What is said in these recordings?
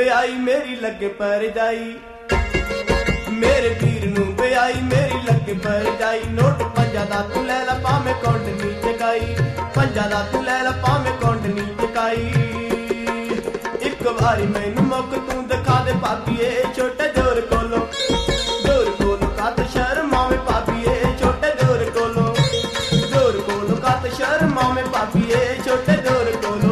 ਬਿਆਈ ਮੇਰੀ ਲੱਗੇ ਪਰ ਜਾਈ, ਮੇਰੇ ਵੀਰ ਨੂੰ ਬਿਆਈ ਮੇਰੀ ਲੱਗੇ ਪਰ ਜਾਈ। ਨੋਟ ਪੰਜਾਂ ਦਾ ਤੂੰ ਲੈ ਲਾ ਭਾਵੇਂ ਕੌਂਡ ਨੀ ਚਕਾਈ, ਪੰਜਾਂ ਦਾ ਤੂੰ ਲੈ ਲਾ ਭਾਵੇਂ ਕੌਂਡ ਨੀ ਚਕਾਈ। ਇੱਕ ਵਾਰੀ ਮੈਨੂੰ ਮੁੱਕ ਤੂੰ ਦਿਖਾ ਦੇ ਭਾਬੀਏ ਛੋਟੇ ਦਿਓਰ ਕੋਲੋਂ, ਦਿਓਰ ਕੋਲੋਂ ਕੱਤ ਸ਼ਰਮਾਵੇਂ ਭਾਬੀਏ ਛੋਟੇ ਦਿਓਰ ਕੋਲੋਂ, ਦਿਓਰ ਕੋਲੋਂ ਕੱਤ ਸ਼ਰਮਾਵੇਂ ਭਾਬੀਏ ਛੋਟੇ ਦਿਓਰ ਕੋਲੋਂ।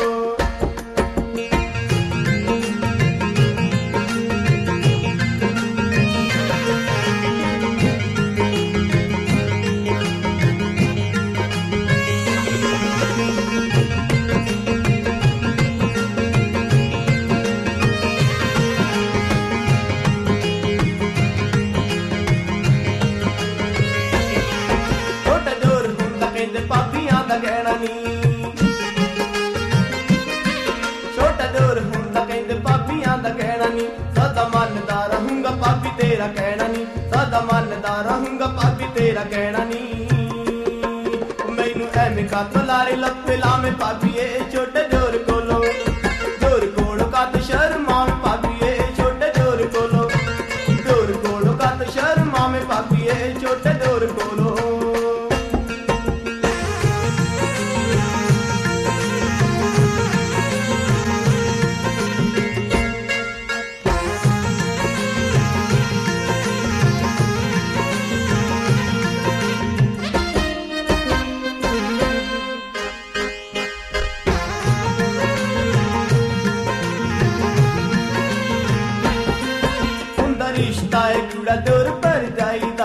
ਭਾਬੀਆਂ ਦਾ ਕਹਿਣਾ ਨੀ, ਛੋਟਾ ਦਿਓਰ ਹੁੰਦਾ ਕਹਿੰਦੇ ਭਾਬੀਆਂ ਦਾ ਕਹਿਣਾ ਨੀ। ਸਦਾ ਮੰਨਦਾ ਰਹੂੰਗਾ ਭਾਬੀ ਤੇਰਾ ਕਹਿਣਾ ਨੀ, ਸਦਾ ਮੰਨਦਾ ਰਹੂੰਗਾ ਭਾਬੀ ਤੇਰਾ ਕਹਿਣਾ ਨੀ। ਮੈਨੂੰ ਐਵੇਂ ਕੱਤ ਲਾਰੇ ਲੱਪੇ ਲਾਵੇਂ ਭਾਬੀਏ ਛੋਟੇ ਦਿਓਰ ਕੋਲੋਂ, ਦਿਓਰ ਕੋਲੋਂ ਕੱਤ ਸ਼ਰਮਾਵੇਂ ਭਾਬੀਏ ਛੋਟੇ ਦਿਓਰ ਕੋਲੋਂ, ਦਿਓਰ ਕੋਲੋਂ ਕੱਤ ਸ਼ਰਮਾਵੇਂ ਭਾਬੀਏ ਛੋਟੇ ਦਿਓਰ ਕੋਲੋਂ। ਰਿਸ਼ਤਾ ਏ ਜੂੜਾ ਦਿਓਰ ਭਰਜਾਈ ਦਾ,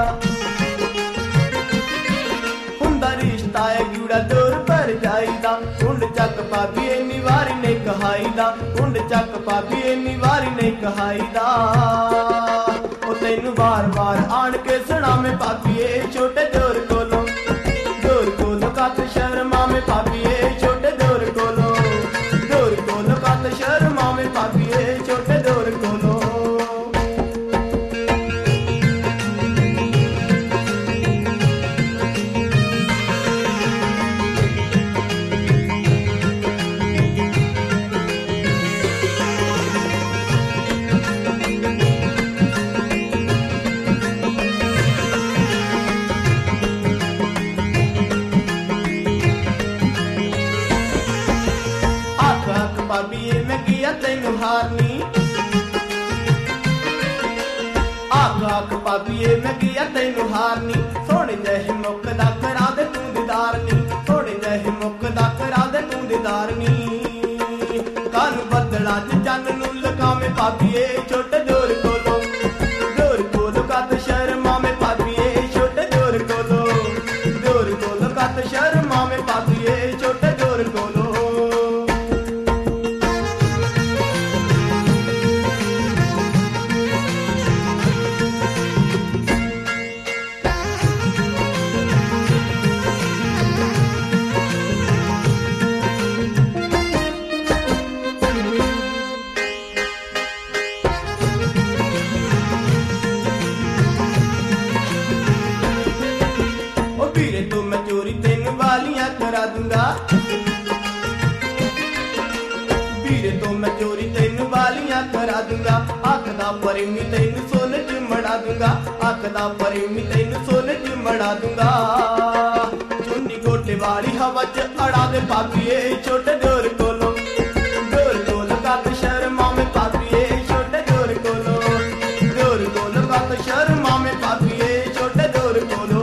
ਹੁੰਦਾ ਰਿਸ਼ਤਾ ਏ ਜੂੜਾ ਦਿਓਰ ਭਰਜਾਈ ਦਾ। ਕੁੰਡ ਚੱਕ ਭਾਬੀ ਇੰਨੀ ਵਾਰੀ ਨਹੀਂ ਕਹਾਈ ਦਾ, ਕੁੰਡ ਚੱਕ ਭਾਬੀ ਇੰਨੀ ਵਾਰੀ ਨਹੀਂ ਕਹਾਈ ਦਾ। ਉਹ ਤੈਨੂੰ ਵਾਰ-ਵਾਰ ਆਣ ਕੇ ਸੁਣਾਵੇਂ ਭਾਬੀਏ ਛੋਟੇ ਦਿਓਰ ਕੋਲੋਂ, ਦਿਓਰ ਕੋਲੋਂ ਕੱਤ ਸ਼ਰਮਾਵੇਂ ਭਾਬੀਏ ਛੋਟੇ ਦਿਓਰ ਕੋਲੋਂ, ਦਿਓਰ ਕੋਲੋਂ ਕੱਤ ਸ਼ਰਮਾਵੇਂ ਭਾਬੀਏ ਛੋਟੇ ਦਿਓਰ ਕੋਲੋਂ। ਭਾਬੀਏ ਮੈਂ ਕੀਆ ਤੈਨੂੰ ਹਾਰਨੀ, ਆਖ ਭਾਬੀਏ ਮੈਂ ਕੀਆ ਤੈਨੂੰ ਹਾਰਨੀ। ਸੋਹਣੇ ਜਿਹੇ ਮੁੱਖ ਦਾ ਕਰਾ ਦੇ ਤੂੰ ਦੀਦਾਰ ਨੀ, ਸੋਹਣੇ ਜਿਹੇ ਮੁੱਖ ਦਾ ਕਰਾ ਦੇ ਤੂੰ ਦੀਦਾਰ ਨੀ। ਕੰਨ ਬੱਦਲਾਂ 'ਚ ਚੰਨ ਨੂੰ ਲਗਾਵੇਂ ਭਾਬੀਏ ਛੋਟੇ ਦਿਓਰ ਕੋਲੋਂ, ਦਿਓਰ ਕੋਲੋਂ ਕੱਤ ਸ਼ਰਮਾਵੇਂ ਭਾਬੀਏ ਛੋਟੇ ਦਿਓਰ ਕੋਲੋਂ, ਦਿਓਰ ਕੋਲੋਂ ਕੱਤ ਸ਼ਰਮਾਵੇਂ ਭਾਬੀਏ ਛੋਟੇ ਦਿਓਰ ਕੋਲੋਂ। ਵੀਰੇ ਤੋਂ ਮੈਂ ਚੋਰੀ ਤੈਨੂੰ ਵਾਲੀਆਂ ਕਰਾ ਦੂੰਗਾ, ਵੀਰੇ ਤੋਂ ਮੈਂ ਚੋਰੀ ਤੈਨੂੰ ਵਾਲੀਆਂ ਕਰਾ ਦੂੰਗਾ। ਆਖਦਾ ਪਰਮੀ ਤੈਨੂੰ ਸੋਨੇ 'ਚ ਮੜਾ ਦੂੰਗਾ, ਆਖਦਾ ਪਰਮੀ ਤੈਨੂੰ ਸੋਨੇ 'ਚ ਮੜਾ ਦੂੰਗਾ। ਚੁੰਨੀ ਗੋਟੇ ਵਾਲੀ ਹਵਾ 'ਚ ਅੜਾ ਦੇ ਭਾਬੀਏ ਛੋਟੇ ਦਿਓਰ ਕੋਲੋਂ, ਦਿਓਰ ਕੋਲੋਂ ਕੱਤ ਸ਼ਰਮਾਵੇਂ ਭਾਬੀਏ ਛੋਟੇ ਦਿਓਰ ਕੋਲੋਂ, ਦਿਓਰ ਕੋਲੋਂ ਕੱਤ ਸ਼ਰਮਾਵੇਂ ਭਾਬੀਏ ਛੋਟੇ ਦਿਓਰ ਕੋਲੋਂ।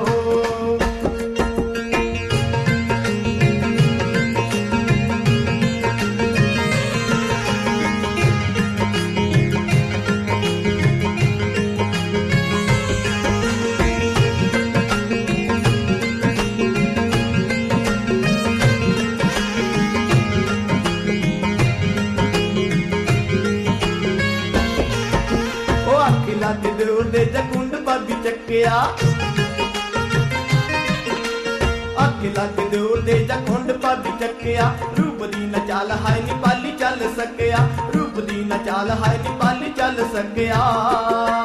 ਲੱਗ ਦਿਓਰ ਦੇ ਜਕੁੰਡ ਭਾਬੀ ਚੱਕਿਆ, ਅੱਖ ਲੱਗ ਦਿਓਰ ਦੇ ਜਕੁੰਡ ਭਾਬੀ ਚੱਕਿਆ। ਰੂਪ ਦੀ ਨਾ ਚਾਲ ਹਾਏ ਨੀ ਪਾਲੀ ਚੱਲ ਸਕਿਆ, ਰੂਪ ਦੀ ਨਾ ਚਾਲ ਹਾਏ ਨੀ ਪਾਲੀ ਚੱਲ ਸਕਿਆ।